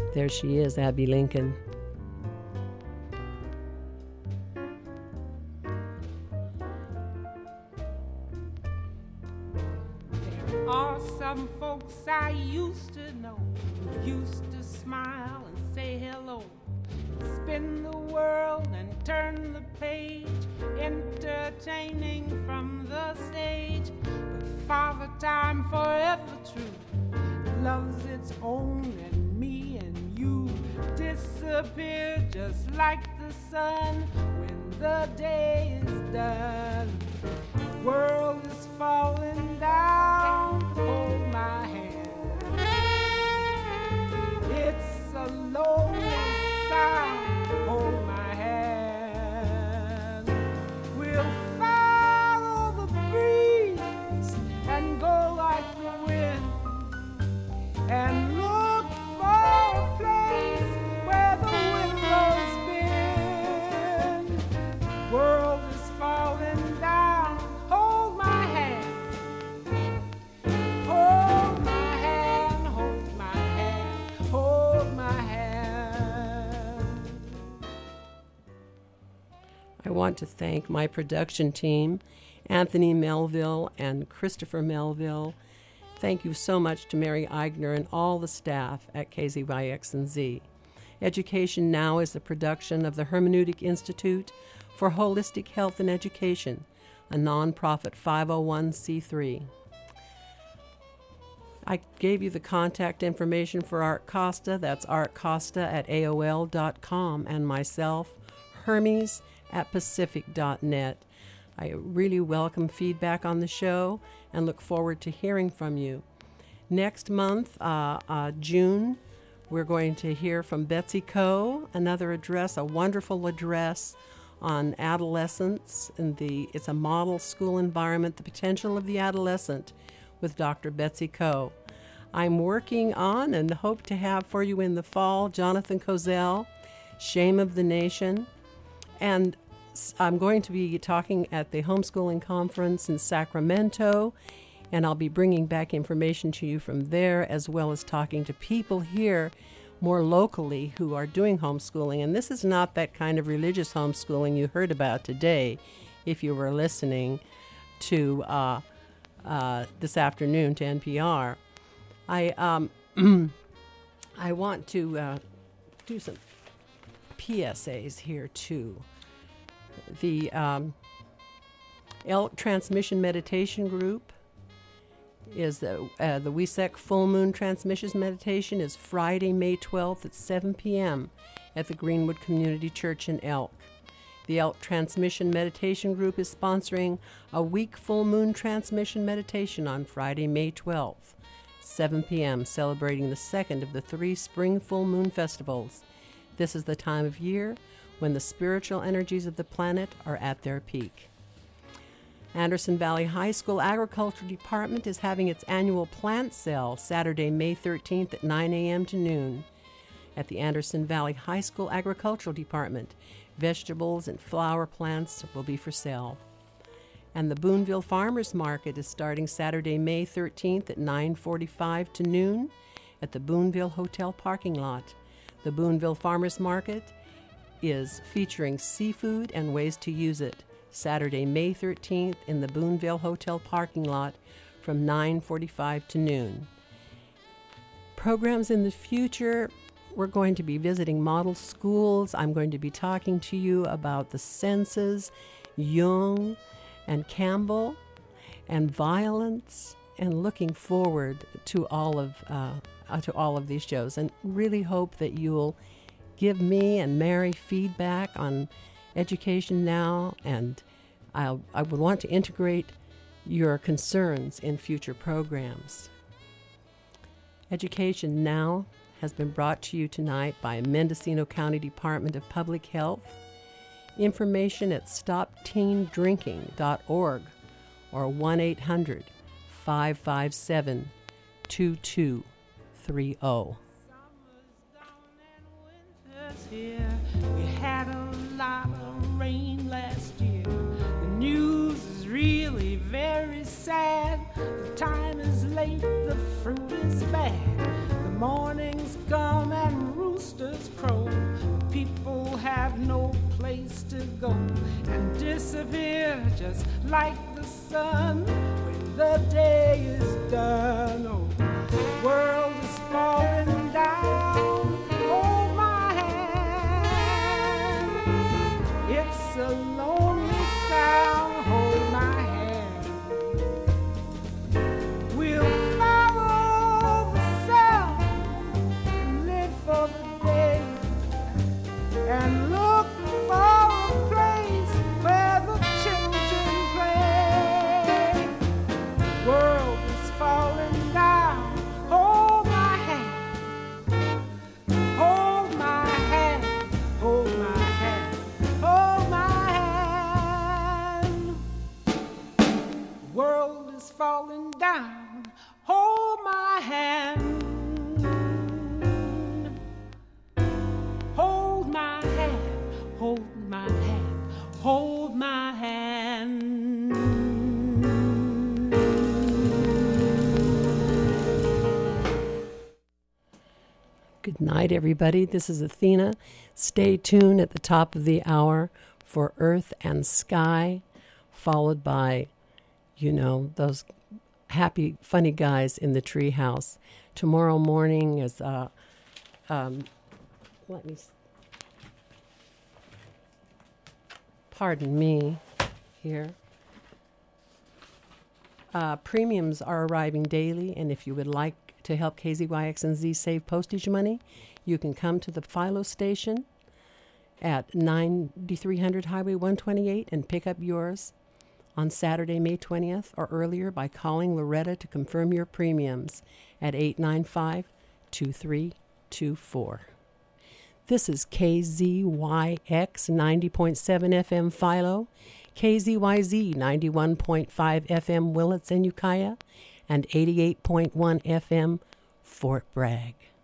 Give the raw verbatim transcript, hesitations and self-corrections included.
There she is, Abby Lincoln. There are some folks I used to know who used to smile and say hello, spin the world and turn the page, entertaining from the stage. But Father Time, forever true, loves its own, and me and you disappear just like the sun when the day is done. The world is falling down, hold my hand. It's a lonely sigh, hold my hand. We'll follow the breeze and go like the wind, and look for a place where the windows bend. World is falling down, hold my hand. Hold my hand, hold my hand, hold my hand. I want to thank my production team, Anthony Melville and Christopher Melville. Thank you so much to Mary Eigner and all the staff at K Z Y X and Z. Education Now is a production of the Hermeneutic Institute for Holistic Health and Education, a nonprofit five oh one c three. I gave you the contact information for Art Costa. That's artcosta at A O L dot com, and myself, Hermes at pacific dot net. I really welcome feedback on the show and look forward to hearing from you. Next month, uh, uh, June, we're going to hear from Betsy Coe, another address, a wonderful address on adolescence and the it's a model school environment, the potential of the adolescent, with Doctor Betsy Coe. I'm working on and hope to have for you in the fall Jonathan Kozel, Shame of the Nation, and I'm going to be talking at the Homeschooling Conference in Sacramento, and I'll be bringing back information to you from there, as well as talking to people here more locally who are doing homeschooling. And this is not that kind of religious homeschooling you heard about today, if you were listening to uh, uh, this afternoon to N P R. I um, I want to uh, do some P S As here too. The um, Elk Transmission Meditation Group is the uh, the W E S E C Full Moon Transmissions Meditation is Friday, May twelfth at seven p.m. at the Greenwood Community Church in Elk. The Elk Transmission Meditation Group is sponsoring a week full moon transmission meditation on Friday, May twelfth, seven p.m., celebrating the second of the three spring full moon festivals. This is the time of year when the spiritual energies of the planet are at their peak. Anderson Valley High School Agriculture Department is having its annual plant sale Saturday, May thirteenth at nine a.m. to noon. At the Anderson Valley High School Agricultural Department, vegetables and flower plants will be for sale. And the Boonville Farmers Market is starting Saturday, May thirteenth at nine forty-five to noon at the Boonville Hotel parking lot. The Boonville Farmers Market is featuring seafood and ways to use it. Saturday, May thirteenth in the Boonville Hotel parking lot from nine forty-five to noon. Programs in the future, we're going to be visiting model schools. I'm going to be talking to you about the senses, Jung and Campbell, and violence, and looking forward to all of uh, uh, to all of these shows, and really hope that you'll give me and Mary feedback on Education Now, and I'll, I would want to integrate your concerns in future programs. Education Now has been brought to you tonight by Mendocino County Department of Public Health. Information at stop teen drinking dot org or one eight hundred, five five seven, two two three zero. Here. We had a lot of rain last year. The news is really very sad. The time is late, the fruit is bad. The mornings come and ruin roosters crow. People have no place to go and disappear just like the sun when the day is done. Oh, the world is falling down. Hold my hand. It's a lonely sound. Hold my hand. We'll follow the sound and live for the day and look for a place where the children play. The world is falling down. Hold my hand. Hold my hand. Hold my hand. Hold my hand. The world is falling down. Hold my hand. Hold my hand. Hold my hand. Hold my hand. Good night, everybody. This is Athena. Stay tuned at the top of the hour for Earth and Sky, followed by, you know, those happy, funny guys in the treehouse. Tomorrow morning is, uh, um, let me, s- pardon me here. Uh, premiums are arriving daily, and if you would like to help K Z Y X and Z save postage money, you can come to the Philo station at ninety-three hundred Highway one twenty-eight and pick up yours on Saturday, May twentieth, or earlier by calling Loretta to confirm your premiums at eight nine five, two three two four. This is K Z Y X ninety point seven F M Philo, K Z Y Z ninety-one point five F M Willits and Ukiah, and eighty-eight point one F M Fort Bragg.